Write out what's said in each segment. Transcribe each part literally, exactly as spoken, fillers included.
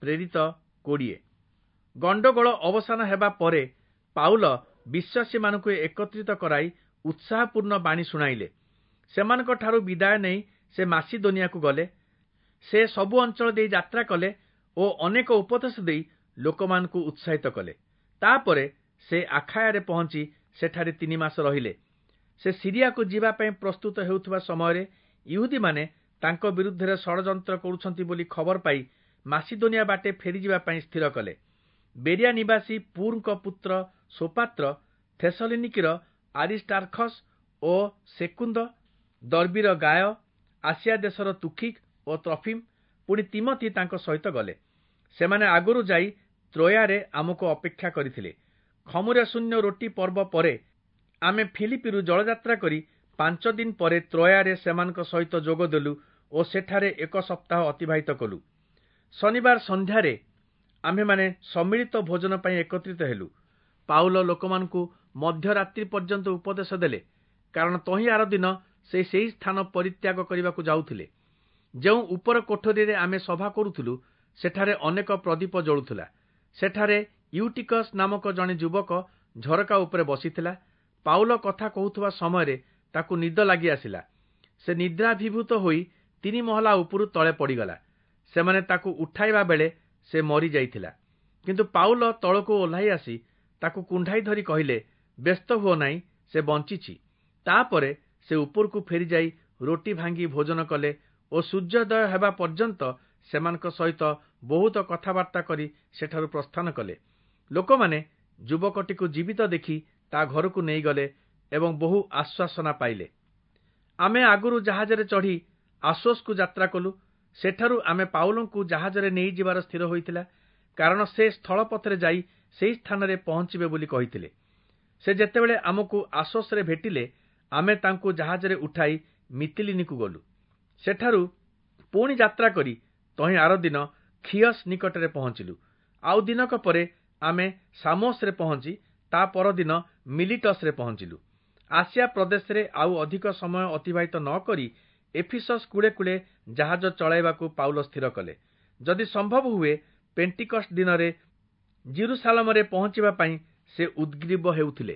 ପ୍ରେରିତ କୋଡ଼ିଏ। ଗଣ୍ଡଗୋଳ ଅବସାନ ହେବା ପରେ ପାଉଲ ବିଶ୍ୱାସୀମାନଙ୍କୁ ଏକତ୍ରିତ କରାଇ ଉତ୍ସାହପୂର୍ଣ୍ଣ ବାଣୀ ଶୁଣାଇଲେ। ସେମାନଙ୍କଠାରୁ ବିଦାୟ ନେଇ ସେ ମାସିଦୋନିଆକୁ ଗଲେ। ସେ ସବୁ ଅଞ୍ଚଳ ଦେଇ ଯାତ୍ରା କଲେ ଓ ଅନେକ ଉପଦେଶ ଦେଇ ଲୋକମାନଙ୍କୁ ଉତ୍ସାହିତ କଲେ। ତାପରେ ସେ ଆଖାୟାରେ ପହଞ୍ଚି ସେଠାରେ ତିନି ମାସ ରହିଲେ। ସେ ସିରିଆକୁ ଯିବା ପାଇଁ ପ୍ରସ୍ତୁତ ହେଉଥିବା ସମୟରେ ଇହୁଦୀମାନେ ତାଙ୍କ ବିରୁଦ୍ଧରେ ଷଡ଼ଯନ୍ତ୍ର କରୁଛନ୍ତି ବୋଲି ଖବର ପାଇ ମାସିଦୋନିଆ ବାଟେ ଫେରିଯିବା ପାଇଁ ସ୍ଥିର କଲେ। ବେରିଆ ନିବାସୀ ପୁରଙ୍କ ପୁତ୍ର ସୋପାତ୍ର, ଥେସଲୋନିକିର ଆରିଷ୍ଟାର୍ଖସ୍ ଓ ସେକୁନ୍ଦ, ଦର୍ବିର ଗାୟ, ଆସିଆ ଦେଶର ତୁଖିକ ଓ ତ୍ରଫିମ, ପୁଣି ତିମୋଥି ତାଙ୍କ ସହିତ ଗଲେ। ସେମାନେ ଆଗରୁ ଯାଇ ତ୍ରୋୟାରେ ଆମକୁ ଅପେକ୍ଷା କରିଥିଲେ। ଖମୁରେ ଶୂନ୍ୟ ରୋଟି ପର୍ବ ପରେ ଆମେ ଫିଲିପିରୁ ଜଳଯାତ୍ରା କରି ପାଞ୍ଚ ଦିନ ପରେ ତ୍ରୋୟାରେ ସେମାନଙ୍କ ସହିତ ଯୋଗଦେଲୁ ଓ ସେଠାରେ ଏକ ସପ୍ତାହ ଅତିବାହିତ କଲୁ। ଶନିବାର ସନ୍ଧ୍ୟାରେ ଆମ୍ଭେମାନେ ସମ୍ମିଳିତ ଭୋଜନ ପାଇଁ ଏକତ୍ରିତ ହେଲୁ। ପାଉଲ ଲୋକମାନଙ୍କୁ ମଧ୍ୟରାତ୍ରି ପର୍ଯ୍ୟନ୍ତ ଉପଦେଶ ଦେଲେ, କାରଣ ତହିଁ ଆର ଦିନ ସେ ସେହି ସ୍ଥାନ ପରିତ୍ୟାଗ କରିବାକୁ ଯାଉଥିଲେ। ଯେଉଁ ଉପର କୋଠରୀରେ ଆମେ ସଭା କରୁଥିଲୁ ସେଠାରେ ଅନେକ ପ୍ରଦୀପ ଜଳୁଥିଲା। ସେଠାରେ ୟୁଟିକସ୍ ନାମକ ଜଣେ ଯୁବକ ଝରକା ଉପରେ ବସିଥିଲା। ପାଉଲ କଥା କହୁଥିବା ସମୟରେ ତାକୁ ନିଦ ଲାଗି ଆସିଲା। ସେ ନିଦ୍ରାଭିଭୂତ ହୋଇ ତିନି ମହଲା ଉପରୁ ତଳେ ପଡ଼ିଗଲା। ସେମାନେ ତାକୁ ଉଠାଇବା ବେଳେ ସେ ମରିଯାଇଥିଲା। କିନ୍ତୁ ପାଉଲ ତଳକୁ ଓହ୍ଲାଇ ଆସି ତାକୁ କୁଣ୍ଢାଇ ଧରି କହିଲେ, ବ୍ୟସ୍ତ ହୁଅ ନାହିଁ, ସେ ବଞ୍ଚିଛି। ତାପରେ ସେ ଉପରକୁ ଫେରିଯାଇ ରୋଟି ଭାଙ୍ଗି ଭୋଜନ କଲେ ଓ ସୂର୍ଯ୍ୟୋଦୟ ହେବା ପର୍ଯ୍ୟନ୍ତ ସେମାନଙ୍କ ସହିତ ବହୁତ କଥାବାର୍ତ୍ତା କରି ସେଠାରୁ ପ୍ରସ୍ଥାନ କଲେ। ଲୋକମାନେ ଯୁବକଟିକୁ ଜୀବିତ ଦେଖି ତା ଘରକୁ ନେଇଗଲେ ଏବଂ ବହୁ ଆଶ୍ୱାସନା ପାଇଲେ। ଆମେ ଆଗରୁ ଜାହାଜରେ ଚଢ଼ି ଆସୋସକୁ ଯାତ୍ରା କଲୁ। ସେଠାରୁ ଆମେ ପାଉଲଙ୍କୁ ଜାହାଜରେ ନେଇଯିବାର ସ୍ଥିର ହୋଇଥିଲା, କାରଣ ସେ ସ୍ଥଳପଥରେ ଯାଇ ସେହି ସ୍ଥାନରେ ପହଞ୍ଚିବେ ବୋଲି କହିଥିଲେ। ସେ ଯେତେବେଳେ ଆମକୁ ଆସୋସରେ ଭେଟିଲେ, ଆମେ ତାଙ୍କୁ ଜାହାଜରେ ଉଠାଇ ମିତିଲିନିକୁ ଗଲୁ। ସେଠାରୁ ପୁଣି ଯାତ୍ରା କରି ତହିଁ ଆର ଦିନ ଖିଅସ୍ ନିକଟରେ ପହଞ୍ଚିଲୁ। ଆଉ ଦିନକ ପରେ ଆମେ ସାମୋସରେ ପହଞ୍ଚି ତା ପରଦିନ ମିଲିଟସରେ ପହଞ୍ଚିଲୁ। ଆସିଆ ପ୍ରଦେଶରେ ଆଉ ଅଧିକ ସମୟ ଅତିବାହିତ ନ କରି ଏଫିସସ୍ କୂଳେ କୂଳେ ଜାହାଜ ଚଳାଇବାକୁ ପାଉଲ ସ୍ଥିର କଲେ। ଯଦି ସମ୍ଭବ ହୁଏ ପେଣ୍ଟିକଷ୍ଟ ଦିନରେ ଜିରୁସାଲମରେ ପହଞ୍ଚିବା ପାଇଁ ସେ ଉଦ୍ଗ୍ରୀବ ହେଉଥିଲେ।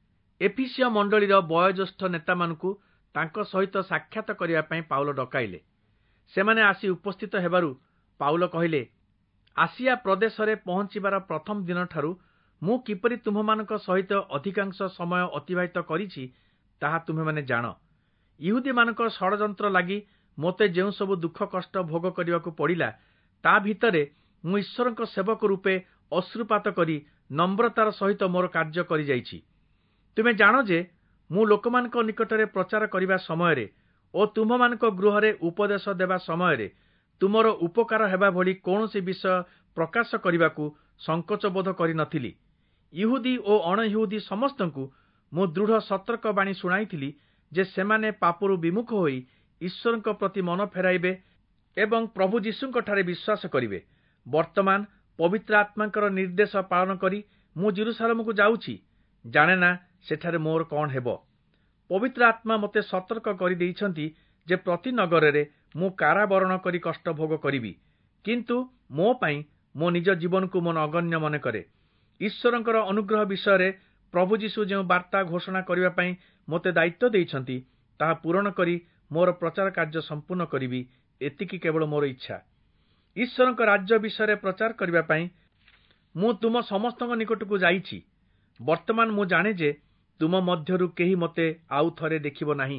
ଏଫିସୀୟ ମଣ୍ଡଳୀର ବୟୋଜ୍ୟେଷ୍ଠ ନେତାମାନଙ୍କୁ ତାଙ୍କ ସହିତ ସାକ୍ଷାତ କରିବା ପାଇଁ ପାଉଲ ଡକାଇଲେ। ସେମାନେ ଆସି ଉପସ୍ଥିତ ହେବାରୁ ପାଉଲ କହିଲେ, ଆସିଆ ପ୍ରଦେଶରେ ପହଞ୍ଚିବାର ପ୍ରଥମ ଦିନଠାରୁ ମୁଁ କିପରି ତୁମ୍ଭମାନଙ୍କ ସହିତ ଅଧିକାଂଶ ସମୟ ଅତିବାହିତ କରିଛି ତାହା ତୁମ୍ଭେମାନେ ଜାଣ। ଇହୁଦୀମାନଙ୍କ ଷଡ଼ଯନ୍ତ୍ର ଲାଗି ମୋତେ ଯେଉଁ ସବୁ ଦୁଃଖ କଷ୍ଟ ଭୋଗ କରିବାକୁ ପଡ଼ିଲା, ତା ଭିତରେ ମୁଁ ଈଶ୍ୱରଙ୍କ ସେବକ ରୂପେ ଅଶ୍ରୁପାତ କରି ନମ୍ରତାର ସହିତ ମୋର କାର୍ଯ୍ୟ କରିଯାଇଛି। ତୁମେ ଜାଣ ଯେ ମୁଁ ଲୋକମାନଙ୍କ ନିକଟରେ ପ୍ରଚାର କରିବା ସମୟରେ ଓ ତୁମ୍ଭମାନଙ୍କ ଗୃହରେ ଉପଦେଶ ଦେବା ସମୟରେ ତୁମର ଉପକାର ହେବା ଭଳି କୌଣସି ବିଷୟ ପ୍ରକାଶ କରିବାକୁ ସଂକୋଚ ବୋଧ କରିନଥିଲି। ଇହୁଦୀ ଓ ଅଣ ଇହୁଦୀ ସମସ୍ତଙ୍କୁ ମୁଁ ଦୃଢ଼ ସତର୍କ ବାଣୀ ଶୁଣାଇଥିଲି ଯେ ସେମାନେ ପାପରୁ ବିମୁଖ ହୋଇ ଈଶ୍ୱରଙ୍କ ପ୍ରତି ମନ ଫେରାଇବେ ଏବଂ ପ୍ରଭୁ ଯୀଶୁଙ୍କଠାରେ ବିଶ୍ୱାସ କରିବେ। ବର୍ତ୍ତମାନ ପବିତ୍ର ଆତ୍ମାଙ୍କର ନିର୍ଦ୍ଦେଶ ପାଳନ କରି ମୁଁ ଜିରୁସାଲମକୁ ଯାଉଛି। ଜାଣେ ନା ସେଠାରେ ମୋର କଣ ହେବ। ପବିତ୍ର ଆତ୍ମା ମୋତେ ସତର୍କ କରିଦେଇଛନ୍ତି ଯେ ପ୍ରତି ନଗରରେ ମୁଁ କାରାବରଣ କରି କଷ୍ଟ ଭୋଗ କରିବି। କିନ୍ତୁ ମୋ ପାଇଁ ମୋ ନିଜ ଜୀବନକୁ ମୁଁ ନଗଣ୍ୟ ମନେ କରେ। ଈଶ୍ୱରଙ୍କର ଅନୁଗ୍ରହ ବିଷୟରେ ପ୍ରଭୁ ଯୀଶୁ ଯେଉଁ ବାର୍ତ୍ତା ଘୋଷଣା କରିବା ପାଇଁ ମୋତେ ଦାୟିତ୍ୱ ଦେଇଛନ୍ତି, ତାହା ପୂରଣ କରି ମୋର ପ୍ରଚାର କାର୍ଯ୍ୟ ସମ୍ପୂର୍ଣ୍ଣ କରିବି, ଏତିକି କେବଳ ମୋର ଇଚ୍ଛା। ଈଶ୍ୱରଙ୍କ ରାଜ୍ୟ ବିଷୟରେ ପ୍ରଚାର କରିବା ପାଇଁ ମୁଁ ତୁମ ସମସ୍ତଙ୍କ ନିକଟକୁ ଯାଇଛି। ବର୍ତ୍ତମାନ ମୁଁ ଜାଣେ ଯେ ତୁମ ମଧ୍ୟରୁ କେହି ମୋତେ ଆଉ ଥରେ ଦେଖିବ ନାହିଁ।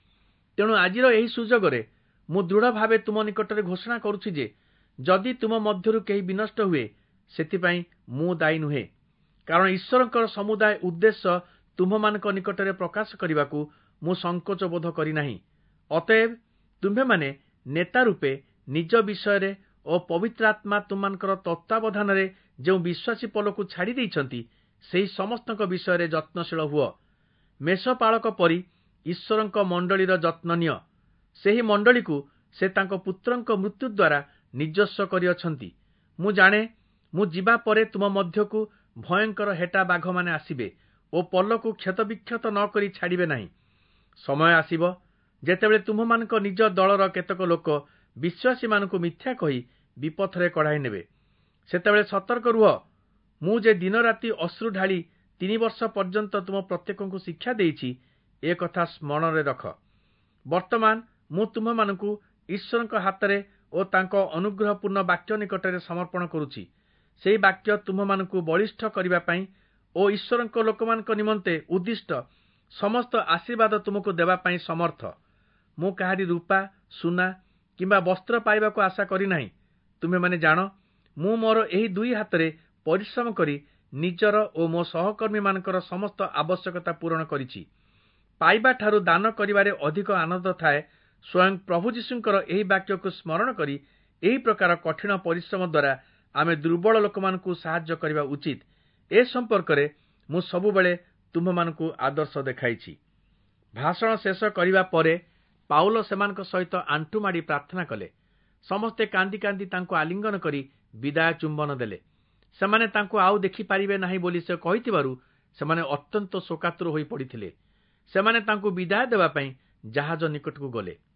ତେଣୁ ଆଜିର ଏହି ସୁଯୋଗରେ ମୁଁ ଦୃଢ଼ ଭାବେ ତୁମ ନିକଟରେ ଘୋଷଣା କରୁଛି ଯେ ଯଦି ତୁମ ମଧ୍ୟରୁ କେହି ବିନଷ୍ଟ ହୁଏ, ସେଥିପାଇଁ ମୁଁ ଦାୟୀ ନୁହେଁ। କାରଣ ଈଶ୍ୱରଙ୍କର ସମୁଦାୟ ଉଦ୍ଦେଶ୍ୟ ତୁମ୍ଭମାନଙ୍କ ନିକଟରେ ପ୍ରକାଶ କରିବାକୁ ମୁଁ ସଂକୋଚ ବୋଧ କରିନାହିଁ। ଅତଏବ ତୁମ୍ଭେମାନେ ନେତା ରୂପେ ନିଜ ବିଷୟରେ ଓ ପବିତ୍ର ଆତ୍ମା ତୁମମାନଙ୍କର ତତ୍ତ୍ୱାବଧାନରେ ଯେଉଁ ବିଶ୍ୱାସୀ ପୋଲକୁ ଛାଡ଼ି ଦେଇଛନ୍ତି, ସେହି ସମସ୍ତଙ୍କ ବିଷୟରେ ଯତ୍ନଶୀଳ ହୁଅ। ମେଷପାଳକ ପରି ଈଶ୍ୱରଙ୍କ ମଣ୍ଡଳୀର ଯତ୍ନ ନିଅ। ସେହି ମଣ୍ଡଳୀକୁ ସେ ତାଙ୍କ ପୁତ୍ରଙ୍କ ମୃତ୍ୟୁ ଦ୍ୱାରା ନିଜସ୍ୱ କରିଅଛନ୍ତି। ମୁଁ ଜାଣେ ମୁଁ ଯିବା ପରେ ତୁମ ମଧ୍ୟକୁ ଭୟଙ୍କର ହେଟା ବାଘମାନେ ଆସିବେ ଓ ପୋଲକୁ କ୍ଷତବିକ୍ଷତ ନ କରି ଛାଡ଼ିବେ ନାହିଁ। ସମୟ ଆସିବ ଯେତେବେଳେ ତୁମ୍ଭମାନଙ୍କ ନିଜ ଦଳର କେତେକ ଲୋକ ବିଶ୍ୱାସୀମାନଙ୍କୁ ମିଥ୍ୟା କହି ବିପଥରେ କଢ଼ାଇ ନେବେ। ସେତେବେଳେ ସତର୍କ ରୁହ, ମୁଁ ଯେ ଦିନ ରାତି ଅଶ୍ରୁ ଢାଳି ତିନି ବର୍ଷ ପର୍ଯ୍ୟନ୍ତ ତୁମ ପ୍ରତ୍ୟେକଙ୍କୁ ଶିକ୍ଷା ଦେଇଛି, ଏ କଥା ସ୍ମରଣରେ ରଖ। ବର୍ତ୍ତମାନ ମୁଁ ତୁମମାନଙ୍କୁ ଈଶ୍ୱରଙ୍କ ହାତରେ ଓ ତାଙ୍କ ଅନୁଗ୍ରହପୂର୍ଣ୍ଣ ବାକ୍ୟ ନିକଟରେ ସମର୍ପଣ କରୁଛି। ସେହି ବାକ୍ୟ ତୁମମାନଙ୍କୁ ବଳିଷ୍ଠ କରିବା ପାଇଁ ଓ ଈଶ୍ୱରଙ୍କ ଲୋକମାନଙ୍କ ନିମନ୍ତେ ଉଦ୍ଦିଷ୍ଟ ସମସ୍ତ ଆଶୀର୍ବାଦ ତୁମକୁ ଦେବା ପାଇଁ ସମର୍ଥ। ମୁଁ କାହାରି ରୂପା, ସୁନା କିମ୍ବା ବସ୍ତ୍ର ପାଇବାକୁ ଆଶା କରିନାହିଁ। ତୁମେମାନେ ଜାଣ, ମୁଁ ମୋର ଏହି ଦୁଇ ହାତରେ ପରିଶ୍ରମ କରି ନିଜର ଓ ମୋ ସହକର୍ମୀମାନଙ୍କର ସମସ୍ତ ଆବଶ୍ୟକତା ପୂରଣ କରିଛି। ପାଇବା ଠାରୁ ଦାନ କରିବାରେ ଅଧିକ ଆନନ୍ଦ ଥାଏ। ସ୍ୱୟଂ ପ୍ରଭୁ ଯୀଶୁଙ୍କର ଏହି ବାକ୍ୟକୁ ସ୍ମରଣ କରି ଏହି ପ୍ରକାର କଠିନ ପରିଶ୍ରମ ଦ୍ୱାରା ଆମେ ଦୁର୍ବଳ ଲୋକମାନଙ୍କୁ ସାହାଯ୍ୟ କରିବା ଉଚିତ। ଏ ସମ୍ପର୍କରେ ମୁଁ ସବୁବେଳେ ତୁମମାନଙ୍କୁ ଆଦର୍ଶ ଦେଖାଇଛି। ଭାଷଣ ଶେଷ କରିବା ପରେ ପାଉଲ ସେମାନଙ୍କ ସହିତ ଆଣ୍ଠୁମାଡ଼ି ପ୍ରାର୍ଥନା କଲେ। ସମସ୍ତେ କାନ୍ଦି କାନ୍ଦି ତାଙ୍କୁ ଆଲିଙ୍ଗନ କରି ବିଦାୟ ଚୁମ୍ବନ ଦେଲେ। ସେମାନେ ତାଙ୍କୁ ଆଉ ଦେଖିପାରିବେ ନାହିଁ ବୋଲି ସେ କହିଥିବାରୁ ସେମାନେ ଅତ୍ୟନ୍ତ ଶୋକାତୁର ହୋଇ ପଡ଼ିଥିଲେ। ସେମାନେ ତାଙ୍କୁ ବିଦାୟ ଦେବା ପାଇଁ ଜାହାଜ ନିକଟକୁ ଗଲେ।